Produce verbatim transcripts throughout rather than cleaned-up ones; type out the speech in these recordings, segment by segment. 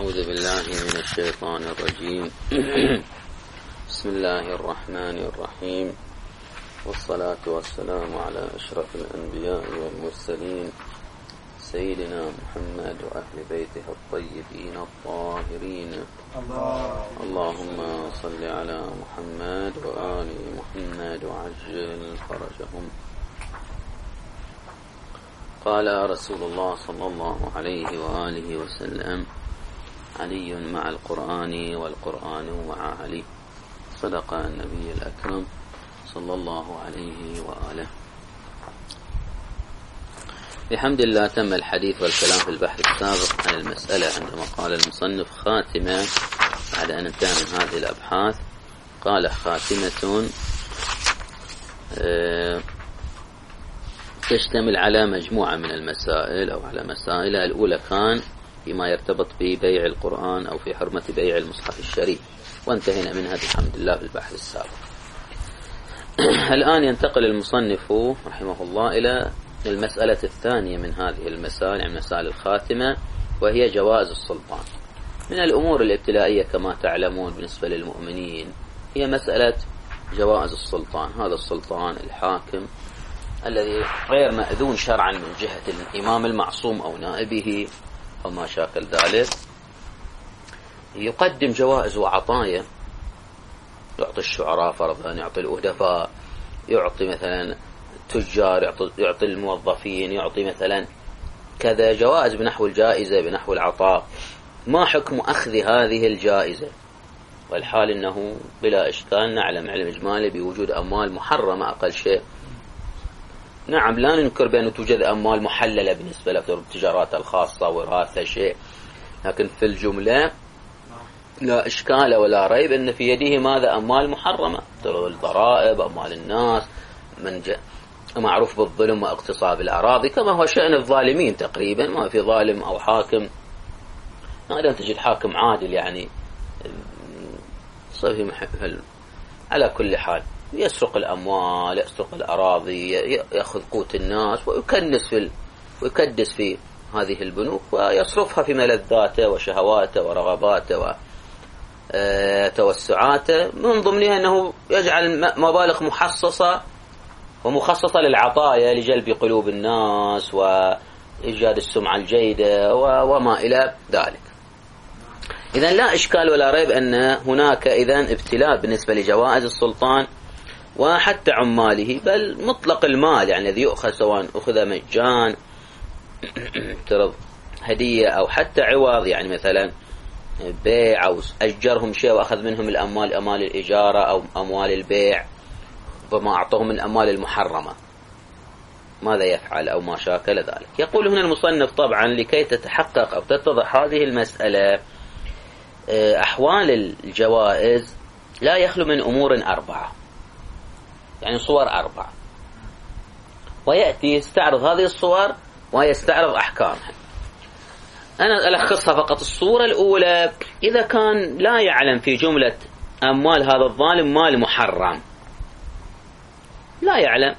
أعوذ بالله من الشيطان الرجيم. بسم الله الرحمن الرحيم، والصلاة والسلام على أشرف الأنبياء والمرسلين سيدنا محمد وأهل بيته الطيبين الطاهرين. الله اللهم صل على محمد وآل محمد وعجل فرجهم. قال رسول الله صلى الله عليه وآله وسلم: علي مع القرآن والقرآن مع علي. صدق النبي الأكرم صلى الله عليه وآله. بحمد الله تم الحديث والكلام في البحث السابق عن المسألة عندما قال المصنف خاتمة. بعد أن انتهى من هذه الأبحاث قال خاتمة تشتمل على مجموعة من المسائل أو على مسائل. الأولى كان فيما يرتبط ببيع القرآن أو في حرمة بيع المصحف الشريف، وانتهينا منها بحمد الله في البحث السابق. الآن ينتقل المصنف رحمه الله إلى المسألة الثانية من هذه المسائل، يعني مسائل الخاتمة، وهي جواز السلطان. من الأمور الابتلائية كما تعلمون بالنسبة للمؤمنين هي مسألة جواز السلطان. هذا السلطان الحاكم الذي غير مأذون شرعا من جهة الإمام المعصوم أو نائبه أو ما شاكل ذلك، يقدم جوائز وعطايا، يعطي الشعراء فرضا، يعطي الأدباء، يعطي مثلا التجار، يعطي, يعطي الموظفين، يعطي مثلا كذا جوائز بنحو الجائزة بنحو العطاء. ما حكم أخذ هذه الجائزة؟ والحال أنه بلا إشكال نعلم علم إجمالي بوجود أموال محرمة أقل شيء. نعم لا ننكر بأن توجد أموال محللة بالنسبة للتجارات الخاصة وراثة شيء، لكن في الجملة لا إشكال ولا ريب أن في يده ماذا؟ أموال محرمة، الضرائب، أموال الناس، من جاء معروف بالظلم واغتصاب الأراضي كما هو شأن الظالمين تقريبا. ما في ظالم أو حاكم، ما تجد حاكم عادل يعني صفي محل. على كل حال يسرق الأموال، يسرق الأراضي، يأخذ قوت الناس ويكنس في ويكدس في هذه البنوك ويصرفها في ملذاته وشهواته ورغباته وتوسعاته، من ضمنها أنه يجعل مبالغ محصصة ومخصصة للعطايا لجلب قلوب الناس وإيجاد السمعة الجيدة وما إلى ذلك. إذن لا إشكال ولا ريب أن هناك إذن ابتلاء بالنسبة لجوائز السلطان وحتى عماله، بل مطلق المال يعني الذي يؤخذ سواء أخذ مجان ترض هدية أو حتى عوض، يعني مثلا بيع أو أجرهم شيء وأخذ منهم الأموال، أموال الإجارة أو أموال البيع، وما أعطوهم من الأموال المحرمة، ماذا يفعل أو ما شاكل ذلك. يقول هنا المصنف طبعا لكي تتحقق أو تتضح هذه المسألة أحوال الجوائز لا يخلو من أمور أربعة، يعني صور أربعة، ويأتي يستعرض هذه الصور ويستعرض أحكامها. أنا ألخصها فقط. الصورة الأولى إذا كان لا يعلم في جملة أموال هذا الظالم مال محرم، لا يعلم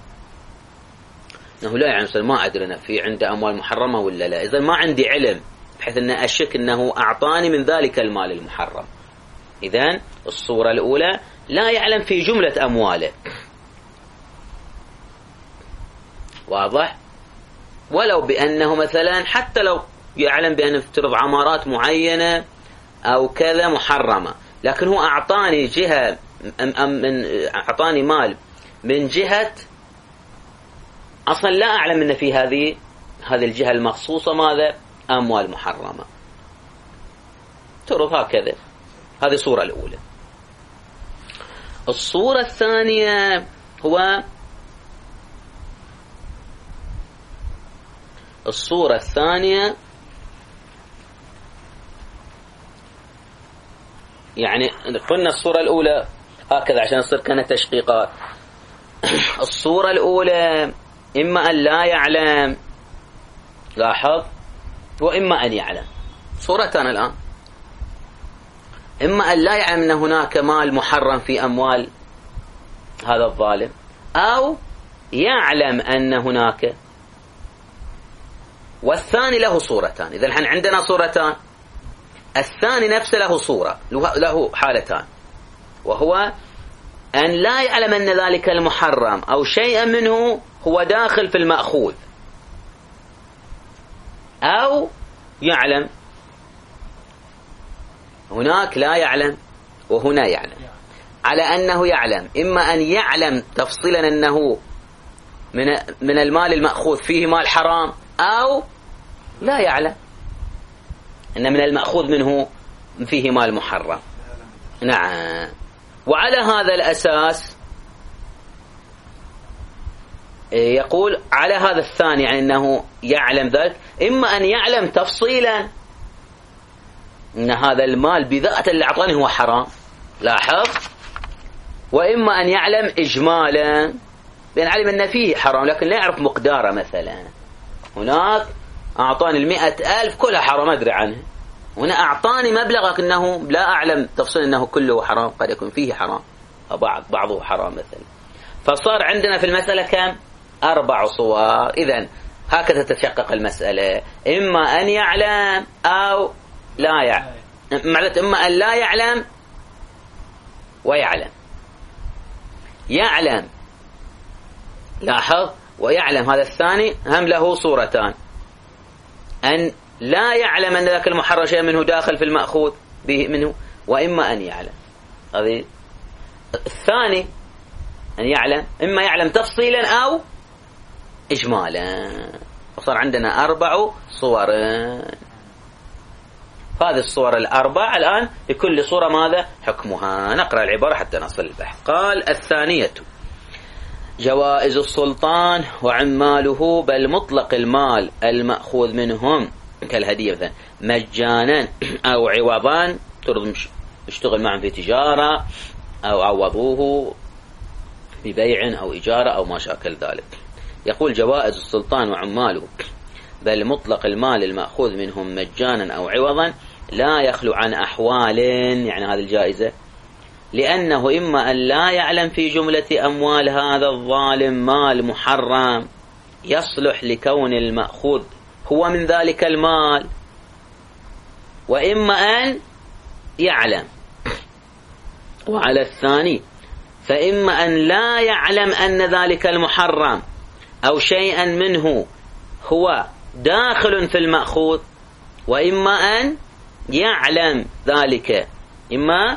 أنه لا يعلم ما أدري أنا في عنده أموال محرمة ولا لا، إذا ما عندي علم بحيث أن أشك أنه أعطاني من ذلك المال المحرم. إذن الصورة الأولى لا يعلم في جملة أمواله، واضح؟ ولو بأنه مثلا حتى لو يعلم بأن افترض عمارات معينة أو كذا محرمة، لكن هو أعطاني جهة من أعطاني مال من جهة أصلا لا أعلم أن في هذه هذه الجهة المخصوصة ماذا؟ أموال محرمة. ترى هكذا. هذه الصورة الأولى. الصورة الثانية هو الصورة الثانية يعني قلنا الصورة الأولى هكذا عشان يصير كانت تشقيقات. الصورة الأولى إما أن لا يعلم، لاحظ، وإما أن يعلم. صورتان الآن، إما أن لا يعلم أن هناك مال محرم في أموال هذا الظالم، أو يعلم أن هناك، والثاني له صورتان. إذا نحن عندنا صورتان، الثاني نفسه له صورة، له حالتان، وهو أن لا يعلم أن ذلك المحرم أو شيئا منه هو داخل في المأخوذ، أو يعلم. هناك لا يعلم وهنا يعلم. على أنه يعلم، إما أن يعلم تفصيلا أنه من من المال المأخوذ فيه مال حرام، أو لا يعلم أن من المأخوذ منه فيه مال محرم. نعم. وعلى هذا الأساس يقول على هذا الثاني، يعني أنه يعلم ذلك، إما أن يعلم تفصيلا أن هذا المال بذاته اللي أعطاني هو حرام، لاحظ، وإما أن يعلم إجمالا، بأن علم أن فيه حرام لكن لا يعرف مقداره. مثلا هناك أعطاني المئة ألف كلها حرام أدري عنه، هنا أعطاني مبلغ لكنه لا أعلم تفصيل أنه كله حرام، قد يكون فيه حرام بعض بعضه حرام مثلا. فصار عندنا في المسألة كم؟ أربع صور. إذن هكذا تتشقق المسألة، إما أن يعلم أو لا يعلم، معناته إما أن لا يعلم ويعلم، يعلم لاحظ ويعلم، هذا الثاني هم له صورتان، أن لا يعلم أن ذاك المحرم شيء منه داخل في المأخوذ به منه، وإما أن يعلم. هذه الثاني أن يعلم، إما يعلم تفصيلا أو إجمالا. وصار عندنا أربع صور. هذه الصور الأربع الآن لكل صورة ماذا حكمها. نقرأ العبارة حتى نصل البحث. قال: الثانية جوائز السلطان وعماله، بل مطلق المال المأخوذ منهم كالهدية مثلا مجانا أو عوضا، ترضى اشتغل معهم في تجارة أو عوضوه ببيع أو إجارة أو ما شاكل ذلك. يقول: جوائز السلطان وعماله، بل مطلق المال المأخوذ منهم مجانا أو عوضا لا يخلو عن أحوال، يعني هذه الجائزة، لأنه إما أن لا يعلم في جملة أموال هذا الظالم مال محرم يصلح لكون المأخوذ هو من ذلك المال، وإما أن يعلم. وعلى الثاني فإما أن لا يعلم أن ذلك المحرم أو شيئا منه هو داخل في المأخوذ، وإما أن يعلم ذلك، إما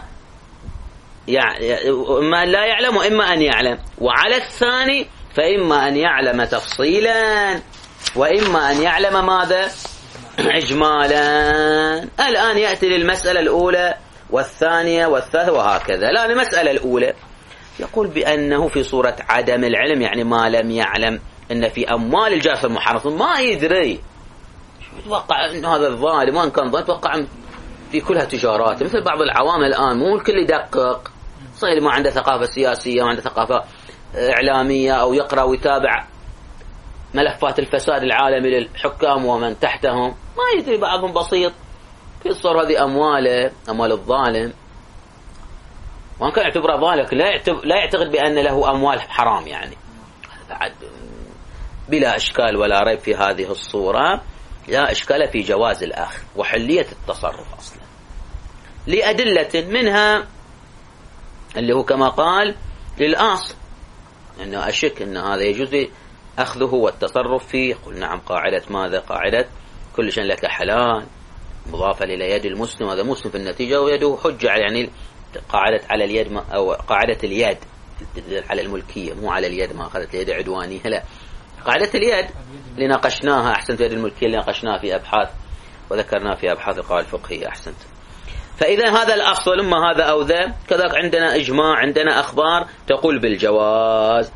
إما أن لا يعلم وإما أن يعلم. وعلى الثاني فإما أن يعلم تفصيلا وإما أن يعلم ماذا؟ إجمالا. الآن يأتي للمسألة الأولى والثانية والثالثة وهكذا. لا، المسألة الأولى يقول بأنه في صورة عدم العلم، يعني ما لم يعلم أن في أموال الجائز المحرم، ما يدري، يتوقع أن هذا الظالم وان كان ظالم يتوقع في كلها تجارات. مثل بعض العوام الآن مو الكل يدقق، صحيح ما عنده ثقافة سياسية وعنده ثقافة إعلامية أو يقرأ ويتابع ملفات الفساد العالمي للحكام ومن تحتهم، ما يدري، بعضهم بسيط في الصور هذه أمواله أموال الظالم، وان كان يعتبره ظالم لكن لا يعتقد بأن له أموال حرام، يعني بعد بلا إشكال ولا ريب في هذه الصورة لا إشكال في جواز الأخذ وحلية التصرف أصلا لأدلة منها اللي هو كما قال للأصل أنه أشك أن هذا يجوز أخذه والتصرف فيه. قل نعم، قاعدة ماذا؟ قاعدة كل شيء لك حلال مضافة إلى يد المسلم، هذا مسلم في النتيجة ويده حجة، يعني قاعدة على اليد أو قاعدة اليد على الملكية، مو على اليد ما أخذت اليد عدوانية، لا، قاعدة اليد اللي ناقشناها أحسنت، يد الملكية اللي ناقشناها في أبحاث وذكرناها في أبحاث القواعد الفقهية أحسنت. فإذا هذا الأصل، إما هذا أو ذا، كذلك عندنا إجماع، عندنا أخبار تقول بالجواز.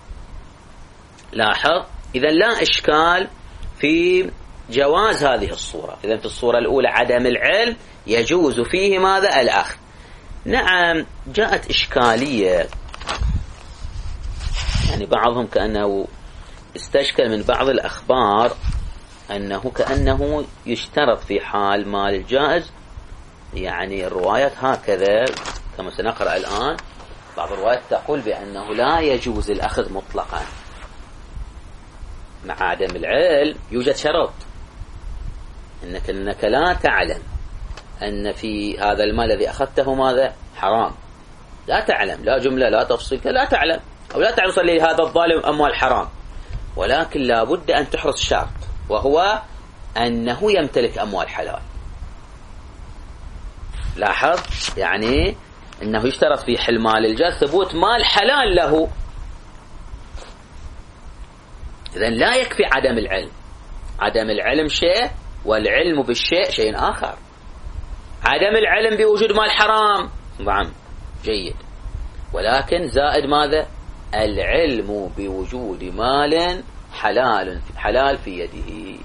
لاحظ، إذا لا إشكال في جواز هذه الصورة. إذا في الصورة الأولى عدم العلم يجوز فيه ماذا؟ الأخذ. نعم، جاءت إشكالية، يعني بعضهم كأنه استشكل من بعض الأخبار أنه كأنه يشترط في حال مال الجائز، يعني الروايات هكذا كما سنقرأ الآن، بعض الروايات تقول بأنه لا يجوز الأخذ مطلقا مع عدم العلم. يوجد شرط، إنك, إنك لا تعلم أن في هذا المال الذي أخذته ماذا؟ حرام. لا تعلم، لا جملة لا تفصيل، لا تعلم أو لا تعرف لهذا الظالم أموال حرام، ولكن لا بد أن تحرص شرط، وهو أنه يمتلك أموال حلال. لاحظ يعني أنه يشترط في حل مال الجار ثبوت مال حلال له. إذن لا يكفي عدم العلم، عدم العلم شيء والعلم بالشيء شيء آخر. عدم العلم بوجود مال حرام نعم جيد، ولكن زائد ماذا؟ العلم بوجود مال حلال حلال في يده.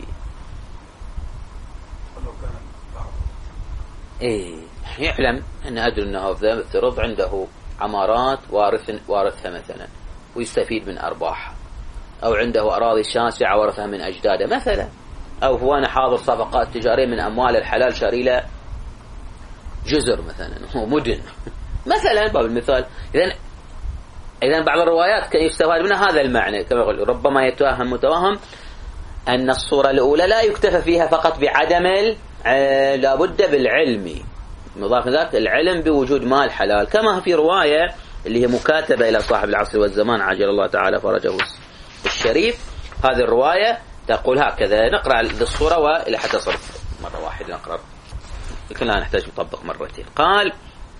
إيه يعلم أن أدري أنه افترض عنده عمارات وارث وارثها مثلا ويستفيد من أرباحها، أو عنده أراضي شاسعة ورثها من أجداده مثلا، أو هو أنا حاضر صفقات تجارية من أموال الحلال شاري له جزر مثلا ومدن مثلا باب المثال. إذن إذن بعض الروايات كان يستفاد منها هذا المعنى، كما يقول ربما يتوهم متوهم أن الصورة الأولى لا يكتفى فيها فقط بعدم لا بد بالعلم، مضاف ذلك العلم بوجود مال حلال، كما في رواية اللي هي مكاتبة إلى صاحب العصر والزمان عجل الله تعالى فرجه الشريف. هذه الرواية تقول هكذا، نقرأ الصورة وإلى حتى صرف مرة واحدة نقرأ، لكن لا نحتاج نطبق مرتين. قال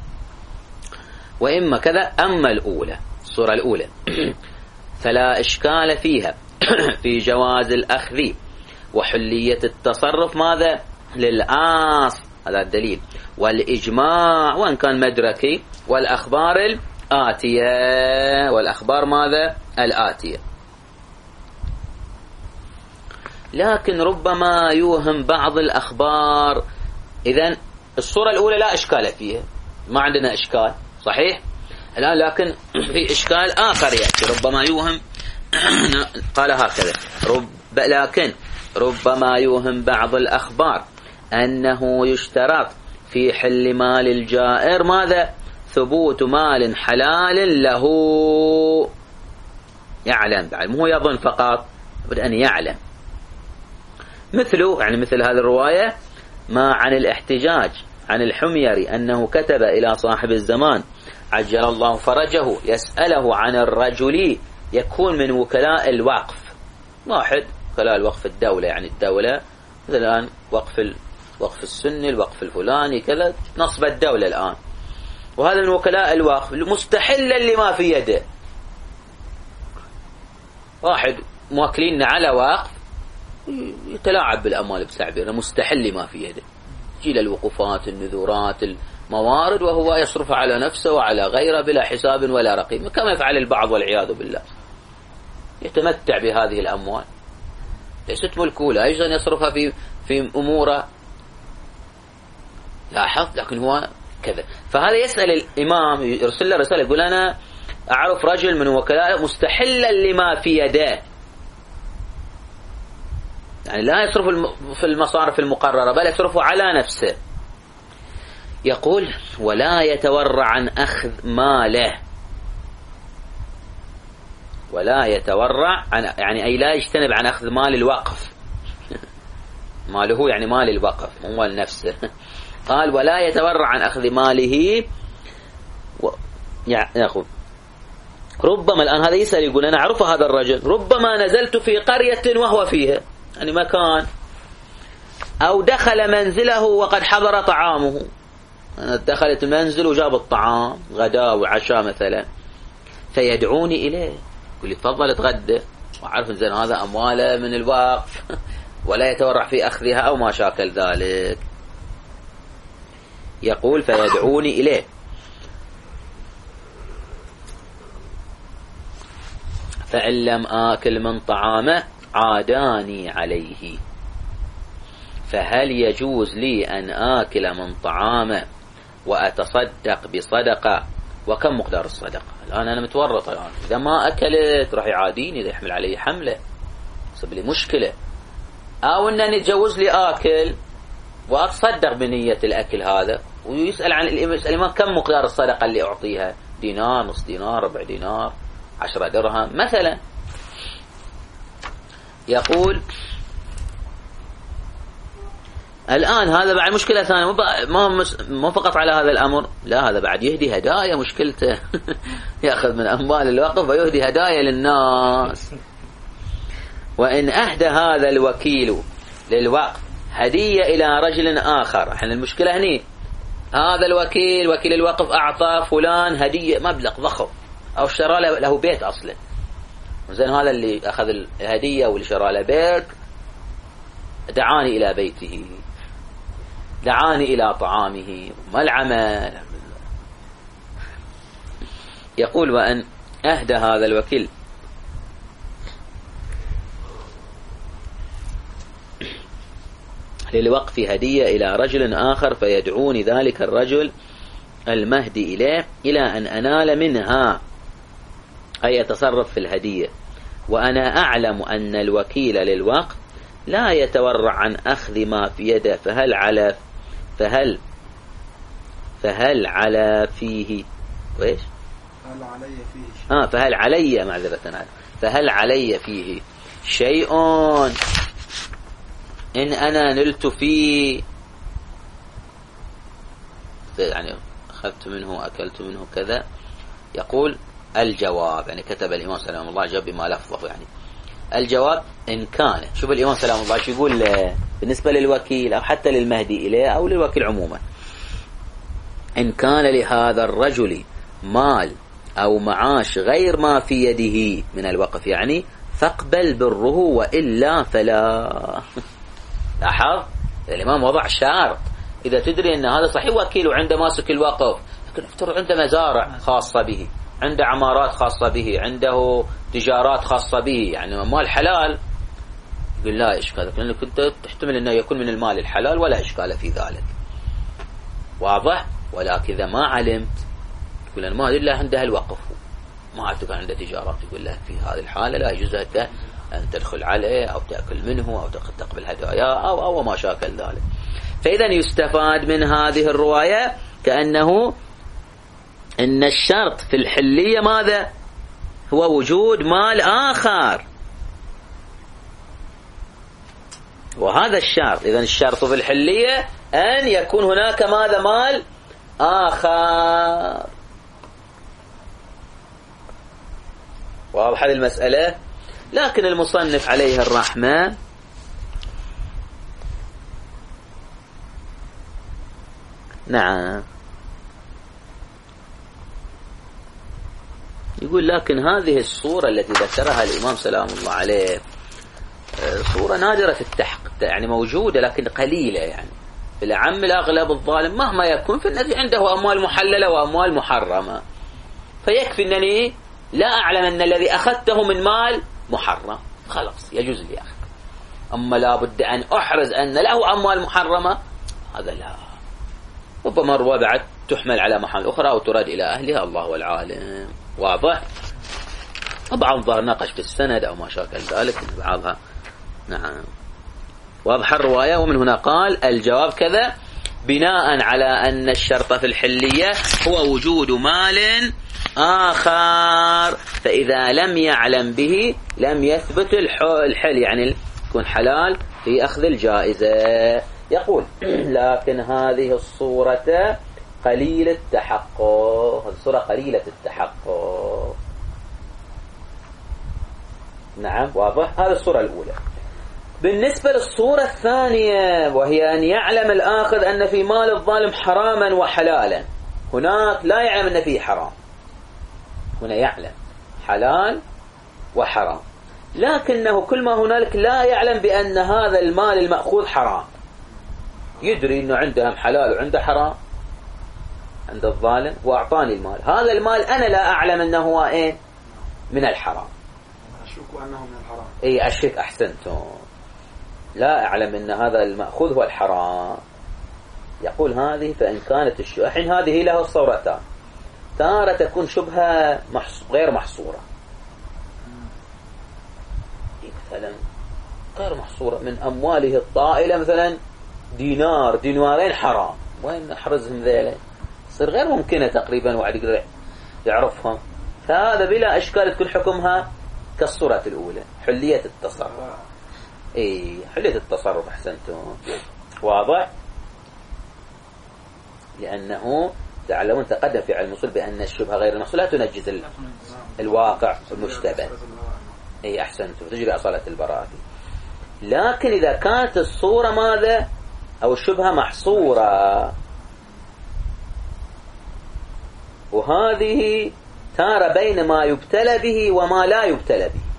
وإما كذا. أما الأولى الصورة الأولى فلا إشكال فيها في جواز الأخذ وحلية التصرف ماذا؟ للآص، هذا الدليل، والإجماع وإن كان مدركي، والأخبار الآتية، والأخبار ماذا؟ الآتية. لكن ربما يوهم بعض الأخبار. إذن الصورة الأولى لا إشكال فيها، ما عندنا إشكال صحيح الآن، لكن في إشكال آخر يأتي ربما يوهم قال هكذا رب لكن ربما يوهم بعض الأخبار أنه يشترط في حل مال الجائر ماذا؟ ثبوت مال حلال له. يعلم بعد، مو يظن فقط، بد أن يعلم. مثله يعني مثل هذه الرواية ما عن الاحتجاج عن الحميري أنه كتب إلى صاحب الزمان عجل الله فرجه يسأله عن الرجل يكون من وكلاء الوقف، واحد وكلاء الوقف الدولة، يعني الدولة مثل الآن وقف الوقف السني، الوقف الفلاني كذا، نصب الدولة الآن، وهذا من وكلاء الوقف مستحلا لما في يده. واحد موكلين على وقف يتلاعب بالأموال بسعبير، مستحل لما في يده، جيل الوقوفات النذورات الموارد وهو يصرف على نفسه وعلى غيره بلا حساب ولا رقيب، كما يفعل البعض والعياذ بالله، يتمتع بهذه الأموال ليست ملكه، لا يجوز أن يصرفها في في أموره، لاحظ، لكن هو كذا. فهذا يسأل الإمام، يرسل له رسالة يقول أنا أعرف رجل من وكلاء مستحلا لما في يده، يعني لا يصرف في المصارف المقررة بل يصرفه على نفسه. يقول ولا يتورع عن أخذ ماله، ولا يتورع عن يعني أي لا يجتنب عن أخذ مال الوقف ماله يعني مال الوقف هو نفسه. قال ولا يتورع عن أخذ ماله و... يأخذ. ربما الآن هذا يسأل يقول أنا أعرف هذا الرجل، ربما نزلت في قرية وهو فيها، يعني مكان، أو دخل منزله وقد حضر طعامه، أنا دخلت المنزل وجاب الطعام غداء وعشاء مثلا، فيدعوني إليه، يقول لي تفضل اتغدى، وعارف زين هذا أمواله من الوقف ولا يتورع في أخذها أو ما شاكل ذلك. يقول فيدعوني إليه، فإن لم آكل من طعامه عاداني عليه، فهل يجوز لي أن آكل من طعامه وأتصدق بصدقة؟ وكم مقدار الصدقة؟ الآن أنا متورط، الآن إذا ما أكلت راح يعاديني، إذا يحمل علي حملة يصيب لي مشكلة، أو أنني تجوز لي آكل وأتصدق بنية الأكل هذا، ويسأل عن الإمام كم مقدار الصدقة اللي أعطيها، دينار، نص دينار، ربع دينار، عشرة درهم مثلا. يقول الآن هذا بعد مشكلة ثانية، ما مو فقط على هذا الأمر، لا هذا بعد يهدي هدايا، مشكلته يأخذ من أموال الوقف ويهدي هدايا للناس. وإن أهدى هذا الوكيل للوقف هدية إلى رجل آخر، احنا المشكلة هني هذا الوكيل وكيل الوقف أعطى فلان هدية مبلغ ضخم أو اشترى له بيت أصلا، زين هذا اللي أخذ الهدية واللي شرى له بيت دعاني إلى بيته، دعاني إلى طعامه، ما العمل؟ يقول وأن أهدى هذا الوكيل للوقف هدية إلى رجل آخر فيدعوني ذلك الرجل المهدي إليه إلى أن أنال منها، أي يتصرف في الهدية، وأنا أعلم أن الوكيل للوقف لا يتورع عن أخذ ما في يده، فهل على فهل فهل على فيه وإيش؟ فهل علي فيه آه فهل علي معذرة فهل علي فيه شيء إن أنا نلت فيه، يعني أخذت منه أكلت منه كذا. يقول الجواب، يعني كتب الإمام سلام الله جاب بما لفظه، يعني الجواب إن كان، شوف الإمام سلام الله شو يقول بالنسبة للوكيل أو حتى للمهدي إليه أو للوكيل عموما، إن كان لهذا الرجل مال أو معاش غير ما في يده من الوقف يعني فاقبل بره وإلا فلا. لاحظ الإمام وضع شرط، إذا تدري أن هذا صحيح وكيل وعنده ماسك الوقف، لكن افترض عنده مزارع خاصة به، عنده عمارات خاصة به، عنده تجارات خاصة به، يعني مال حلال، يقول لا إشكال، لأنك كنت تحتمل أنه يكون من المال الحلال ولا إشكال في ذلك، واضح. ولكن إذا ما علمت تقول أنا ما أدري لا عنده الوقف، ما أعتقد عنده تجارات، يقول له في هذه الحالة لا يجوز لك أن تدخل عليه أو تأكل منه أو تقبل هدايا أو أو ما شاكل ذلك. فإذا يستفاد من هذه الرواية كأنه إن الشرط في الحلية ماذا؟ هو وجود مال آخر، وهذا الشرط. إذا الشرط في الحلية أن يكون هناك ماذا؟ مال آخر. واضح هذه المسألة. لكن المصنف عليه الرحمة نعم يقول لكن هذه الصورة التي ذكرها الإمام سلام الله عليه صورة نادرة التحقيق، يعني موجودة لكن قليلة، يعني في العام الأغلب الظالم مهما يكون في الذي عنده أموال محللة وأموال محرمة، فيكفي أنني لا أعلم أن الذي أخذته من مال محرم خلاص يجوز لي أخذ، أما لا بد أن أحرز أن له أموال محرمة هذا لا، ربما روى بعد تحمل على محل أخرى أو تراد إلى أهلها، الله والعالم. واضح. بعض ظهر ناقش في السند أو ما شاكل ذلك بعضها. نعم واضح الرواية. ومن هنا قال الجواب كذا بناء على أن الشرط في الحلية هو وجود مال آخر، فإذا لم يعلم به لم يثبت الحل، يعني يكون حلال في أخذ الجائزة. يقول لكن هذه الصورة قليلة التحقق، هذه الصورة قليلة التحقق. نعم واضح. هذه الصورة الأولى. بالنسبة للصورة الثانية وهي أن يعلم الآخذ أن في مال الظالم حراما وحلالا، هناك لا يعلم أن فيه حرام، هنا يعلم حلال وحرام، لكنه كل ما هنالك لا يعلم بأن هذا المال المأخوذ حرام، يدري أنه عنده حلال وعنده حرام عند الظالم وأعطاني المال، هذا المال أنا لا أعلم أنه هو إيه من الحرام، أشك أنه من الحرام، إيه أشك، أحسنتم، لا أعلم أن هذا المأخوذ هو الحرام. يقول هذه فإن كانت الشبهة، الحين هذه له الصورتان، تارة تكون شبهة غير محصورة، مثلا غير محصورة من أمواله الطائلة مثلا دينار دينارين حرام، وين أحرزهم ذيلا؟ صير غير ممكنة تقريبا واحد يقدر يعرفهم، فهذا بلا إشكال تكون حكمها كالصورة الأولى، حلية التصرف. إيه حلية التصرف، أحسنتم. واضح؟ لأنه تعلمون تقدم في علم الأصول بأن الشبهة غير المحصول لا تنجز الواقع المشتبه. أي أحسنت، وتجري أصالة البراءة. لكن إذا كانت الصورة ماذا أو الشبهة محصورة، وهذه تارة بين ما يبتلى به وما لا يبتلى به.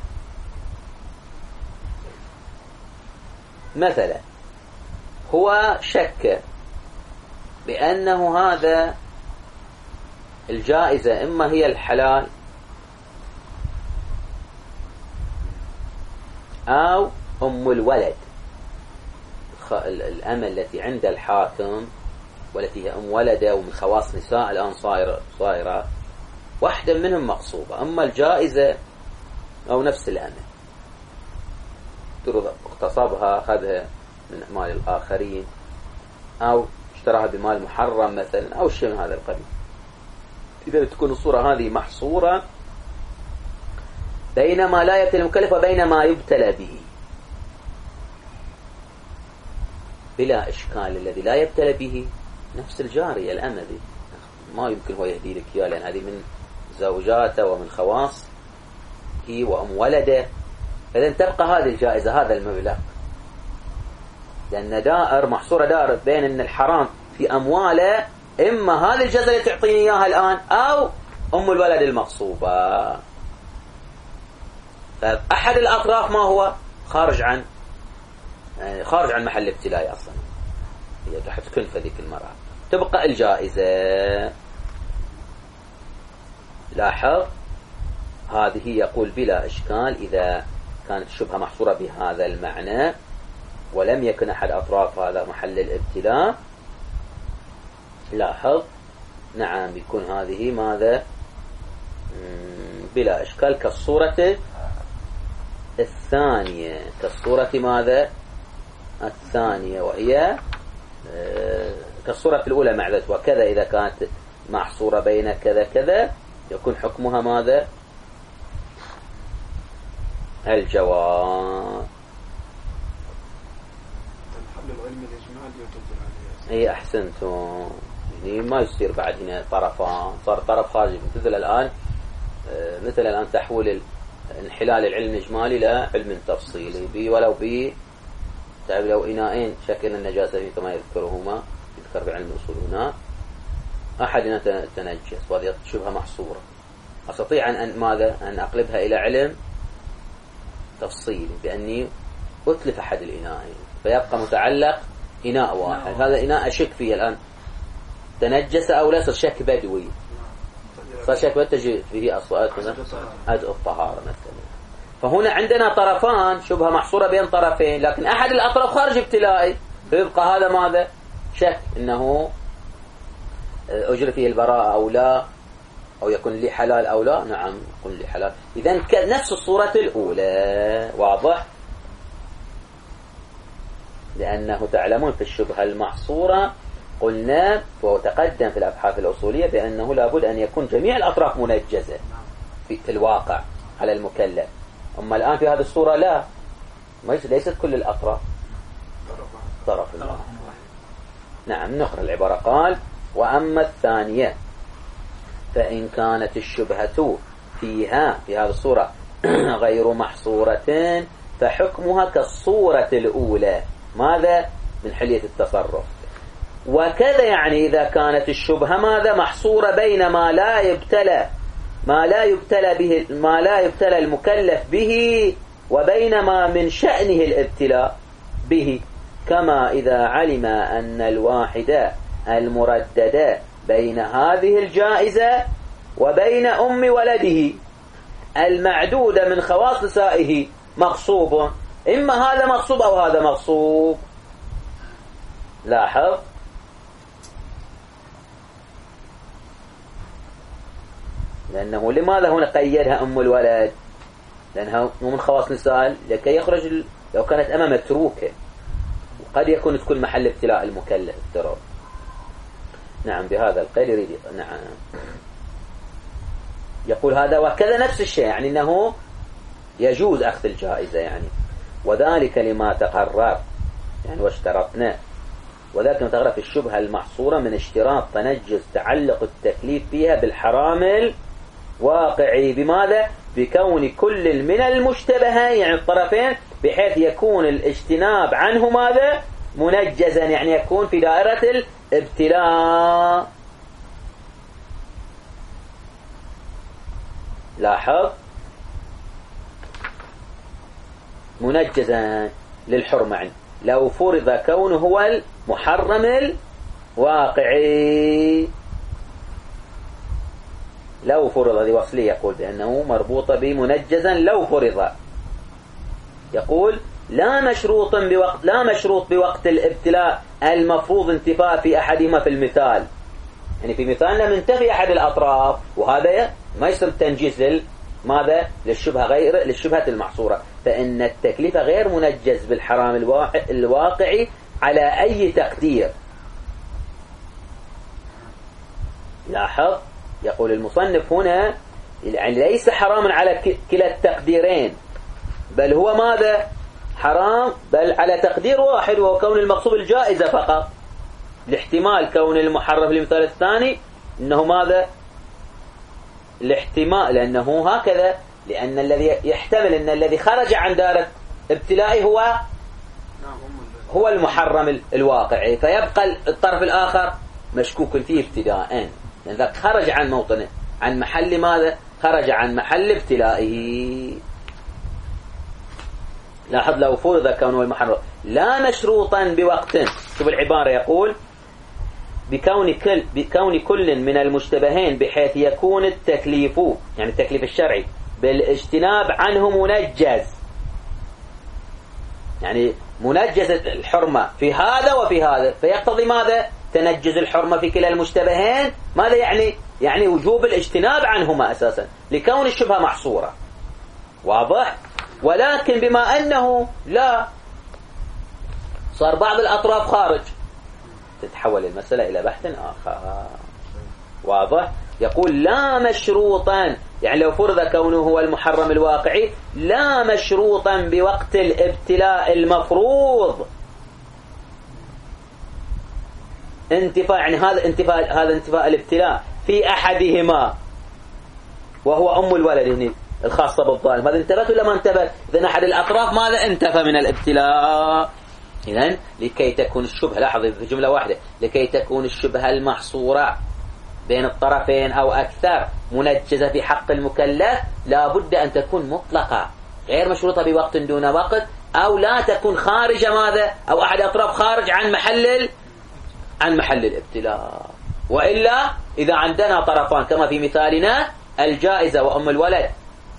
مثلا هو شك بأنه هذا الجائزة إما هي الحلال أو أم الولد، الأمة التي عند الحاكم والتي هي أم ولده ومن خواص نساء الآن صايرة صايرة واحدة منهم مغصوبة، أما الجائزة أو نفس الأمة اغتصبها أخذها من مال الآخرين أو اشتراها بمال محرم مثلا أو شيء من هذا القبيل. إذا تكون الصورة هذه محصورة بين ما لا يبتلى المكلف وبين ما يبتلى به بلا إشكال. الذي لا يبتلى به نفس الجارية الأمة دي ما يمكن هو يهدي لك إياه، لأن هذه من زوجاته ومن خواص هي وأم ولده. إذن تبقى هذه الجائزة هذا المبلغ، لأن دائر محصورة دائر بين أن الحرام في أمواله إما هذه الجزء اللي تعطيني إياها الآن أو أم الولد المغصوبة. فأحد الأطراف ما هو خارج عن يعني خارج عن محل ابتلاء أصلا، هي تحت كنفة ذيك المرأة. تبقى الجائزة. لاحظ هذه يقول بلا إشكال إذا كانت الشبهة محصورة بهذا المعنى ولم يكن أحد أطراف هذا محل الابتلاء. لاحظ نعم يكون هذه ماذا بلا إشكال كالصورة الثانية، كالصورة ماذا الثانية وهي كالصورة الأولى معذت. وكذا إذا كانت محصورة بين كذا كذا يكون حكمها ماذا الجواب. الحل العلمي الإجمالي يعتبر عليه. أي أحسنتم، يعني ما يصير بعد هنا طرفان، صار طرف خارجي. مثل الآن مثل الآن تحويل انحلال العلم الإجمالي لعلم تفصيلي بي ولو بي تعب لو إناءين شكل النجاسة فيه كما يذكرهما يذكر بعلم الأصول هنا أحدنا تنجس وهذه شبهة محصورة، أستطيع أن ماذا أن أقلبها إلى علم تفصيلي بأني أتلف أحد الإناءين فيبقى متعلق إناء واحد. هذا إناء أشك فيه الآن تنجس أو لا، صار شك بدوي، صار شك بدوي تجي فيه أصواتنا أدء الطهارة مثلا. فهنا عندنا طرفان شبهة محصورة بين طرفين، لكن أحد الأطراف خارج ابتلائي فيبقى هذا ماذا شك إنه أجري فيه البراءة أو لا، أو يكون لي حلال أو لا. نعم يكون لي حلال. إذن نفس الصورة الأولى. واضح؟ لأنه تعلمون في الشبهة المحصورة قلنا وتقدم في الأبحاث الأصولية بأنه لابد أن يكون جميع الأطراف منجزة في الواقع على المكلف. أما الآن في هذه الصورة لا، ليست كل الأطراف طرف واحد. نعم نقرأ العبارة. قال وأما الثانية فإن كانت الشبهة فيها في هذه الصورة غير محصورة فحكمها كالصورة الأولى. ماذا؟ من حلية التصرف. وكذا يعني إذا كانت الشبهة ماذا محصورة بين ما لا يبتلى ما لا يبتلى به ما لا يبتلى المكلف به وبين ما من شأنه الابتلاء به، كما إذا علم أن الواحد المردد بين هذه الجائزة وبين أم ولده المعدود من خواص نسائه مغصوب، إما هذا مغصوب أو هذا مغصوب. لاحظ لأنه لماذا هنا قيدها أم الولد؟ لأنها من خواص نساء لكي يخرج لو كانت أمام متروكة وقد يكون تكون محل ابتلاء المكلف الضرر. نعم بهذا القيد يريد. نعم يقول هذا وكذا نفس الشيء، يعني أنه يجوز أخذ الجائزة يعني، وذلك لما تقرر يعني واشترطنا وذلك نتغرى في الشبهة المحصورة من اشتراط تنجز تعلق التكليف فيها بالحرام الواقعي. بماذا؟ بكون كل من المشتبهين يعني الطرفين بحيث يكون الاجتناب عنه ماذا؟ منجزا، يعني يكون في دائرة الابتلاء. لاحظ، منجزا للحرمة عنه لو فرض كونه هو المحرم الواقعي. لو فرض، هذه وصلية، يقول بأنه مربوطة بمنجزا لو فرض. يقول لا مشروط بوقت لا مشروط بوقت الابتلاء المفروض انتفاء في أحدهما في المثال. يعني في مثالنا منتفي أحد الأطراف، وهذا ما يصير تنجيز لل ماذا؟ للشبهة غير للشبهة المحصورة، فإن التكليف غير منجز بالحرام الواقعي على أي تقدير. لاحظ، يقول المصنف هنا يعني ليس حراما على كلا التقديرين، بل هو ماذا؟ حرام بل على تقدير واحد، وهو كون المقصود الجائزة فقط، الاحتمال كون المحرم للمثال الثاني انه ماذا؟ الاحتمال، لانه هكذا، لان الذي يحتمل ان الذي خرج عن دائرة ابتلائه هو هو المحرم الواقعي، فيبقى الطرف الاخر مشكوك فيه ابتداء، لان ذاك خرج عن موطنه، عن محل ماذا؟ خرج عن محل ابتلائه. لاحظ، لو فرض كونه المحرم لا مشروطا بوقت، شوف العبارة، يقول بكون كل بكون كل من المشتبهين بحيث يكون التكليف، يعني التكليف الشرعي، بالاجتناب عنه منجز، يعني منجز الحرمة في هذا وفي هذا، فيقتضي ماذا؟ تنجز الحرمة في كلا المشتبهين. ماذا يعني؟ يعني وجوب الاجتناب عنهما أساسا لكون الشبهة محصورة. واضح؟ ولكن بما أنه لا صار بعض الأطراف خارج، تتحول المسألة إلى بحث آخر. واضح؟ يقول لا مشروطا، يعني لو فرض كونه هو المحرم الواقعي لا مشروطا بوقت الابتلاء المفروض انتفاء، يعني هذا انتفاء هذا انتفاء الابتلاء في أحدهما وهو أم الولد هنا الخاصة بالظالم، هذا انتفت ولا ما انتفت؟ إذن أحد الأطراف ماذا؟ انتفى من الابتلاء. إذن لكي تكون الشبهة، لاحظ في جملة واحدة، لكي تكون الشبهة المحصورة بين الطرفين أو أكثر منجزة في حق المكلف لا بد أن تكون مطلقة غير مشروطة بوقت دون وقت، أو لا تكون خارجة ماذا؟ أو أحد الأطراف خارج عن محل عن محل الابتلاء. وإلا إذا عندنا طرفان كما في مثالنا الجائزة وأم الولد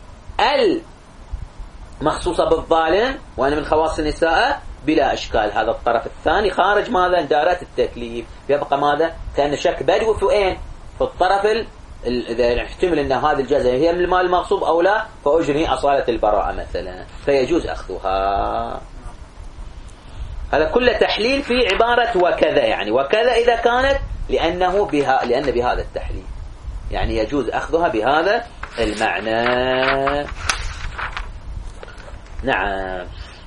المخصوصة بالظالم وأنا من خواص النساء بلا إشكال، هذا الطرف الثاني خارج ماذا؟ دائرة التكليف، يبقى ماذا؟ كان شك بدو في وين؟ في الطرف ال... إذا يحتمل أن هذه الجائزة هي من المال المغصوب أو لا، فأجري أصالة البراءة مثلا، فيجوز أخذها. هذا كله تحليل في عبارة وكذا، يعني وكذا إذا كانت لأنه بها لأن بهذا التحليل يعني يجوز أخذها بهذا المعنى. نعم.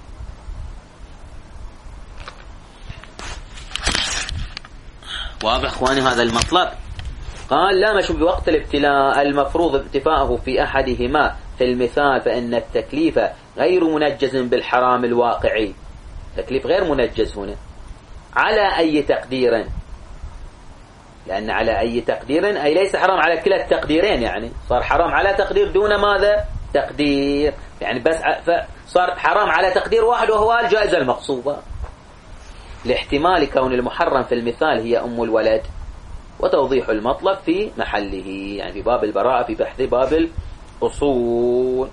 واضح اخواني هذا المطلب؟ قال لا مشروط بوقت الابتلاء المفروض انتفاءه في أحدهما في المثال، فإن التكليف غير منجز بالحرام الواقعي، تكليف غير منجز هنا على أي تقدير، لأن على أي تقدير أي ليس حرام على كلا التقديرين، يعني صار حرام على تقدير دون ماذا؟ تقدير، يعني بس صار حرام على تقدير واحد وهو الجائزة المقصوبة، لاحتمال كون المحرم في المثال هي أم الولد، وتوضيح المطلب في محله، يعني في باب البراءة في بحث باب الأصول.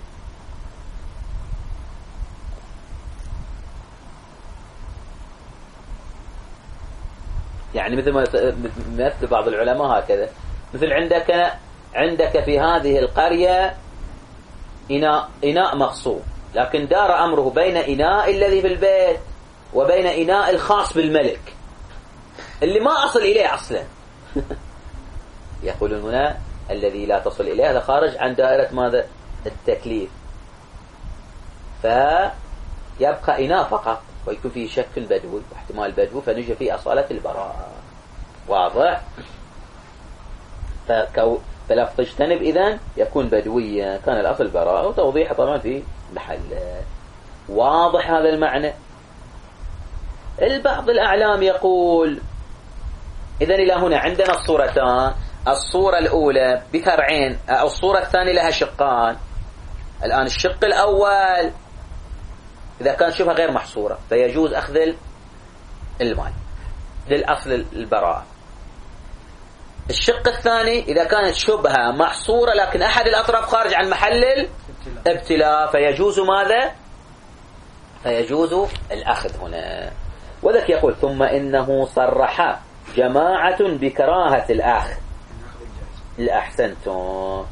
يعني مثل ما مثل بعض العلماء هكذا، مثل عندك عندك في هذه القرية إناء إناء مغصوب، لكن دار أمره بين إناء الذي في البيت وبين إناء الخاص بالملك اللي ما أصل إليه أصلا. يقولون هنا الذي لا تصل إليه هذا خارج عن دائرة ماذا؟ التكليف، فيبقى إناء فقط، ويكون فيه شكل بدوي واحتمال بدوي، فنجي فيه أصالة البراءة. واضح؟ فكو فلفظ اجتنب إذن يكون بدويا، كان الأصل براءة، وتوضيحه طبعا في محل. واضح هذا المعنى؟ البعض الأعلام يقول إذن إلى هنا عندنا الصورتان، الصورة الأولى بفرعين، الصورة الثانية لها شقان. الآن الشق الأول إذا كانت شبهة غير محصورة فيجوز أخذ المال للأصل البراءة. الشق الثاني إذا كانت شبهة محصورة لكن أحد الأطراف خارج عن محل الابتلاء فيجوز ماذا؟ فيجوز الأخذ هنا. وذلك يقول ثم إنه صرح جماعة بكراهة الأخذ. الأحسنتم،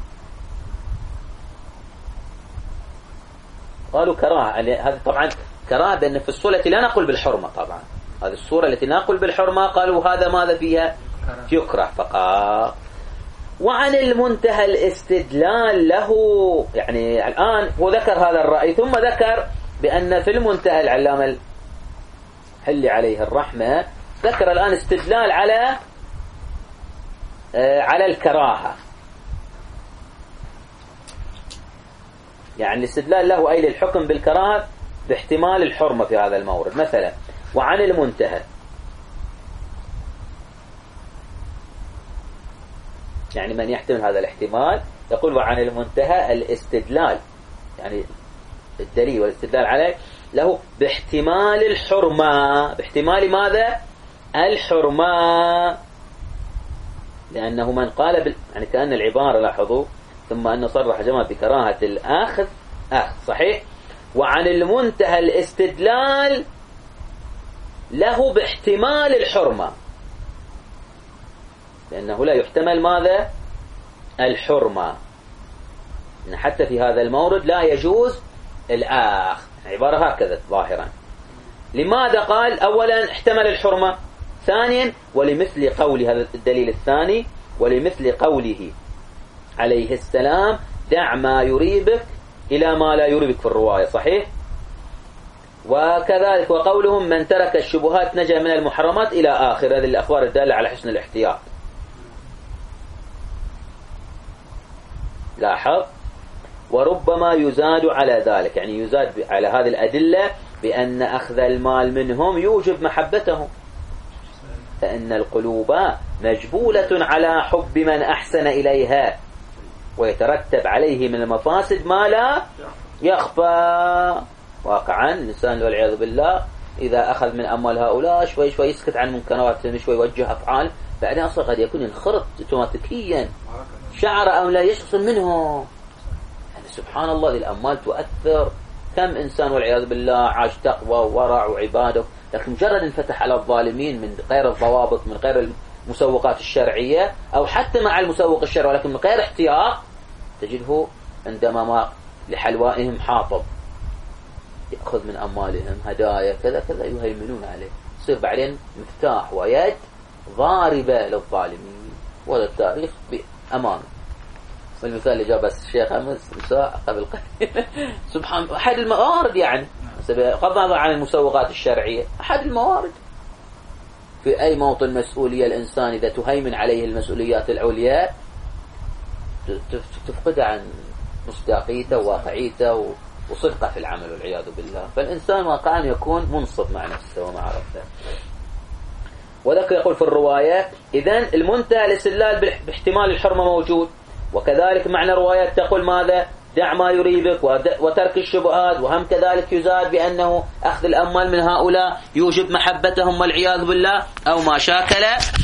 قالوا كراهة. هذا طبعا كراهة بأن في الصورة التي لا نقول بالحرمة، طبعا هذه الصورة التي نقول بالحرمة قالوا هذا ماذا فيها؟ يكره فقط. وعن المنتهى الاستدلال له، يعني الآن هو ذكر هذا الرأي ثم ذكر بأن في المنتهى العلامة حلي عليه الرحمة ذكر الآن استدلال على آه على الكراهة، يعني الاستدلال له أي للحكم بالكراهة باحتمال الحرمة في هذا المورد. مثلا وعن المنتهى، يعني من يحتمل هذا الاحتمال يقول وعن المنتهى الاستدلال، يعني الدليل والاستدلال عليه له باحتمال الحرمة. باحتمال ماذا؟ الحرمة، لأنه من قال بال... يعني كأن العبارة لاحظوا ثم أن صرح جماعة بكراهة الأخذ أخذ صحيح. وعن المنتهى الاستدلال له باحتمال الحرمة، لأنه لا يحتمل ماذا؟ الحرمة، إن حتى في هذا المورد لا يجوز الأخذ، عبارة هكذا ظاهرا. لماذا قال أولا احتمل الحرمة؟ ثانيا ولمثل قول هذا الدليل الثاني ولمثل قوله عليه السلام دع ما يريبك إلى ما لا يريبك في الرواية صحيح. وكذلك وقولهم من ترك الشبهات نجا من المحرمات إلى آخر هذه الأخبار الدالة على حسن الاحتياط. لاحظ وربما يزاد على ذلك، يعني يزاد على هذه الأدلة بأن أخذ المال منهم يوجب محبتهم، فإن القلوب مجبولة على حب من أحسن إليها ويترتب عليه من المفاسد ما لا يخفى. واقعا الإنسان والعياذ بالله إذا أخذ من أموال هؤلاء شوي شوي يسكت عن منكراتهم، شوي يوجه أفعال، بعدين أصلا قد يكون ينخرط اوتوماتيكيا شعر أو لا يشخص منهم. يعني سبحان الله، الأموال تؤثر. كم إنسان والعياذ بالله عاش تقوى وورع وعبادة، لكن مجرد انفتح على الظالمين من غير الضوابط، من غير المسوقات الشرعية أو حتى مع المسوق الشرعي ولكن من غير احتياط، تجده عندما ما لحلوائهم حاطب يأخذ من أموالهم هدايا كذا كذا يهيمنون عليه، يصير بعدين مفتاح ويد ضاربة للظالمين. وهذا التاريخ بأمانه. والمثال اللي جاب الشيخ أمس مساء قبل قليل سبحان أحد الموارد، يعني بغض النظر عن المسوقات الشرعية، أحد الموارد في أي موطن مسؤولية الإنسان إذا تهيمن عليه المسؤوليات العليا تفقد عن مصداقيته وواقعيته وصدقه في العمل والعياذ بالله. فالإنسان واقعا يكون منصف مع نفسه ومع ربه. وذلك يقول في الرواية إذن المنتهى الاستدلال باحتمال الحرمة موجود، وكذلك معنى روايات تقول ماذا؟ دع ما يريبك وترك الشبهات، وهم كذلك يزاد بأنه أخذ الأموال من هؤلاء يوجب محبتهم والعياذ بالله أو ما شاكل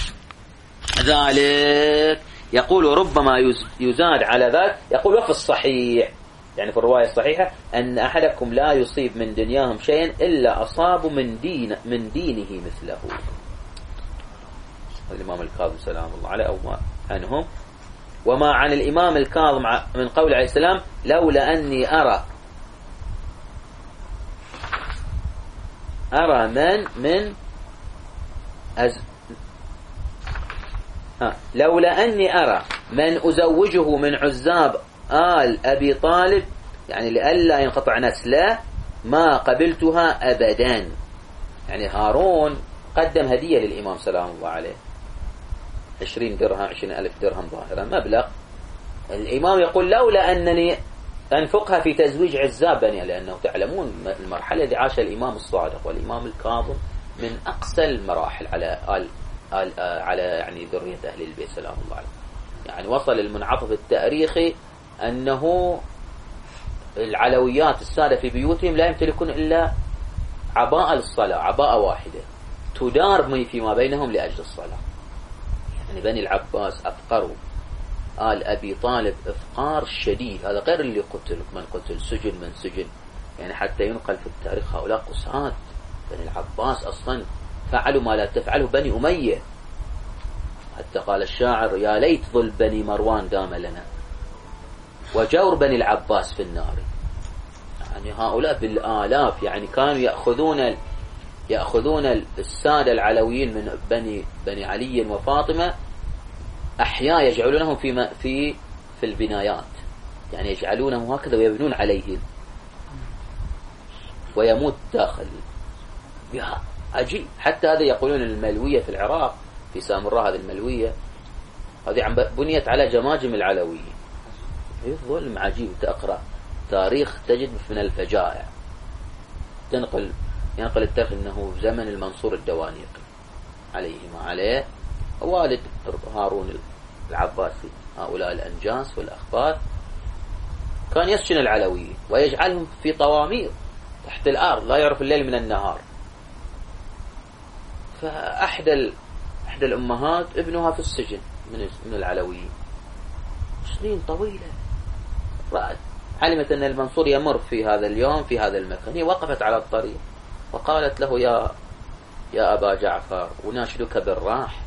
ذلك. يقول ربما يزاد على ذلك. يقول وفي الصحيح، يعني في الرواية الصحيحة أن أحدكم لا يصيب من دنياهم شيئا إلا أصاب من دين من دينه مثله. الإمام الكاظم سلام الله عليه أو ما عنهم. وما عن الإمام الكاظم من قول عليه السلام لولا أني أرى أرى من من أز ها لولا أني أرى من أزوجه من عزاب آل أبي طالب، يعني لئلا ينقطع نسله، ما قبلتها أبدا. يعني هارون قدم هدية للإمام سلام الله عليه، عشرين درهم عشرين ألف درهم ظاهرا مبلغ. الإمام يقول لولا أنني أنفقها في تزويج عزاب بني، لأنه تعلمون المرحلة اللي عاشها الإمام الصادق والإمام الكاظم من أقصى المراحل على آل آل على يعني ذرية أهل البيت سلام الله عليه. يعني وصل المنعطف التاريخي أنه العلويات السادة في بيوتهم لا يمتلكون إلا عباءة للصلاة، عباءة واحدة تدار فيما بينهم لأجل الصلاة. يعني بني العباس أفقروا آل أبي طالب إفقار شديد، هذا غير اللي قتل، من قتل سجن من سجن. يعني حتى ينقل في التاريخ هؤلاء قساة بني العباس أصلا فعلوا ما لا تفعله بني أمية. حتى قال الشاعر يا ليت ظل بني مروان دام لنا وجور بني العباس في النار. يعني هؤلاء بالآلاف، يعني كانوا يأخذون يأخذون السادة العلويين من بني بني علي وفاطمة أحياء يجعلونهم في في في البنايات، يعني يجعلونه هكذا ويبنون عليه ويموت داخل. يا عجيب. حتى هذا يقولون الملوية في العراق في سامراء، هذه الملوية هذه بنيت على جماجم العلويين. ظلم عجيب. تقرأ تاريخ تجد من الفجائع. تنقل ينقل التاريخ أنه زمن المنصور الدوانيقي عليه ما عليه والد هارون العباسي، هؤلاء الأنجاس والأخبار، كان يسجن العلويين ويجعلهم في طوامير تحت الأرض لا يعرف الليل من النهار. فأحدى أحدى الأمهات ابنها في السجن من من العلويين سنين طويلة. رأت علمت أن المنصور يمر في هذا اليوم في هذا المكان، هي وقفت على الطريق وقالت له يا يا أبا جعفر أناشدك بالراح،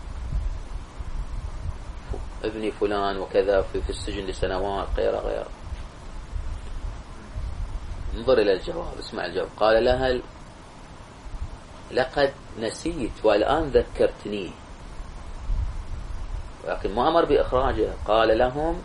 ابني فلان وكذا في, في السجن لسنوات غير غير. انظر إلى الجواب، اسمع الجواب. قال لها لقد نسيت والآن ذكرتني، ولكن ما أمر بإخراجه. قال لهم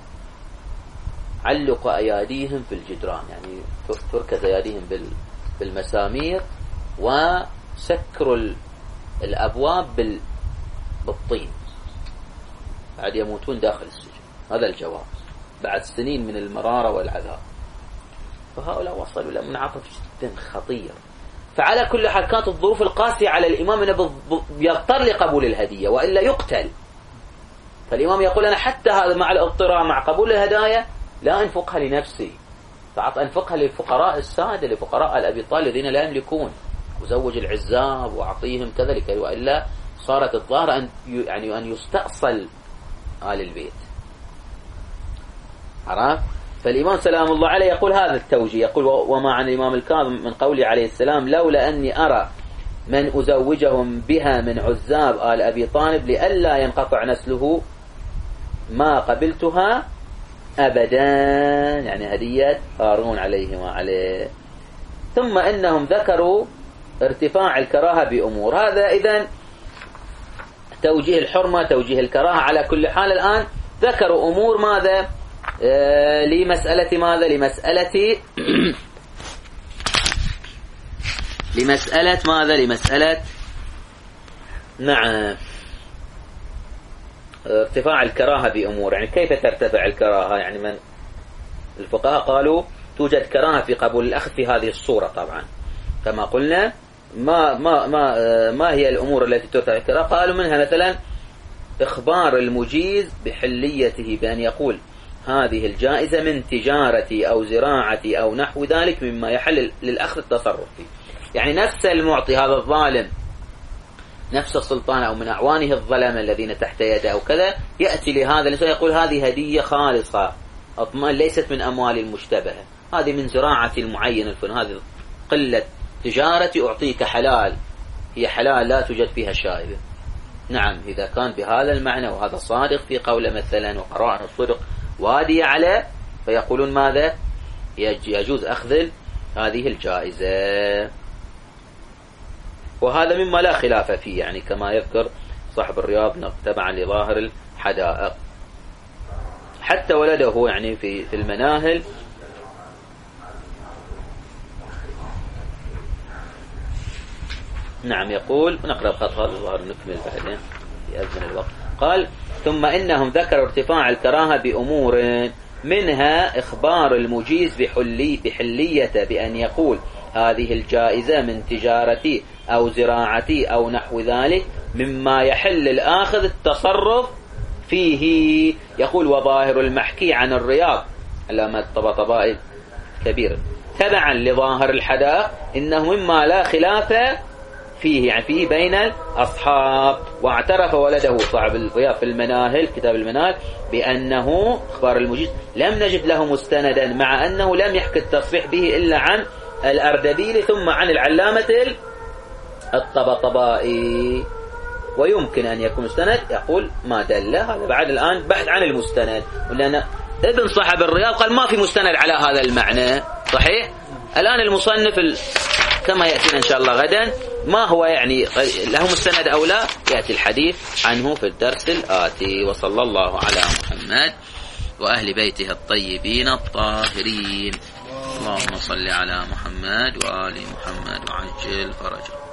علقوا أياديهم في الجدران، يعني تركز أياديهم بالمسامير وسكروا الأبواب بالطين بعد يموتون داخل السجن. هذا الجواب بعد سنين من المرارة والعذاب. فهؤلاء وصلوا إلى منعطف جدا خطير. فعلى كل حال كانت الظروف القاسية على الإمام أنه يضطر لقبول الهدية وإلا يقتل. فالإمام يقول أنا حتى هذا مع الاضطرار مع قبول الهدايا لا أنفقها لنفسي، فعط أنفقها للفقراء السادة، لفقراء الأبي طالب الذين لا يملكون، وزوج العزاب وأعطيهم كذلك، وإلا صارت الظاهرة أن يعني أن يستأصل آل البيت. عرفت؟ فالإمام سلام الله عليه يقول هذا التوجيه، يقول وما عن الإمام الكاظم من قوله عليه السلام لولا أني أرى من أزوجهم بها من عزاب آل أبي طالب لئلا ينقطع نسله ما قبلتها أبدا، يعني هدية هارون عليه وعليه. ثم إنهم ذكروا ارتفاع الكراهة بأمور. هذا إذن توجيه الحرمة، توجيه الكراهة. على كل حال الآن ذكروا أمور ماذا آه لمسألة ماذا لمسألة لمسألة ماذا لمسألة نعم ارتفاع الكراهة بأمور. يعني كيف ترتفع الكراهة؟ يعني من الفقهاء قالوا توجد كراهة في قبول الأخذ في هذه الصورة. طبعا كما قلنا ما ما ما ما هي الأمور التي ترتفع الكراهة؟ قالوا منها مثلا إخبار المجيز بحليته بأن يقول هذه الجائزة من تجارتي أو زراعتي أو نحو ذلك مما يحل للأخذ التصرف فيه. يعني نفس المعطي هذا الظالم، نفس السلطان أو من أعوانه الظلم الذين تحت يده أو كذا، يأتي لهذا الإنسان يقول هذه هدية خالصة أطمان ليست من أموال المشتبهة، هذه من زراعة المعين الفن، هذه قلة تجارتي أعطيك حلال، هي حلال لا توجد فيها شائبة. نعم إذا كان بهذا المعنى وهذا صادق في قوله مثلا وقرائن الصدق وادي على، فيقولون ماذا يجوز أخذ هذه الجائزة. وهذا مما لا خلاف فيه، يعني كما يذكر صاحب الرياض تبعا لظاهر الحدائق. حتى ولده يعني في في المناهل نعم يقول ونقرأ الخط هذا الظاهر نكمل بعدين يأذن الوقت. قال ثم إنهم ذكروا ارتفاع الكراهة بأمور منها إخبار المجيز بحلي بحلية بأن يقول هذه الجائزة من تجارتي أو زراعتي أو نحو ذلك مما يحل الآخذ التصرف فيه. يقول وظاهر المحكي عن الرياض علامة الطبطبائي كبير تبعا لظاهر الحدائق إنه مما لا خلاف فيه يعني فيه بين الأصحاب. واعترف ولده صاحب الرياض في المناهل كتاب المناهل بأنه إخبار المجيز لم نجد له مستندا مع أنه لم يحكي التصريح به إلا عن الأردبيلي ثم عن العلامة الطبطبائي. ويمكن أن يكون مستند يقول ما دل هذا بعد الآن بحث عن المستند ولأن ابن صاحب الرياض قال ما في مستند على هذا المعنى صحيح. الآن المصنف كما يأتينا إن شاء الله غدا ما هو يعني له مستند أو لا يأتي الحديث عنه في الدرس الآتي. وصلى الله على محمد وأهل بيته الطيبين الطاهرين. اللهم صل على محمد وآل محمد وعجل فرجه.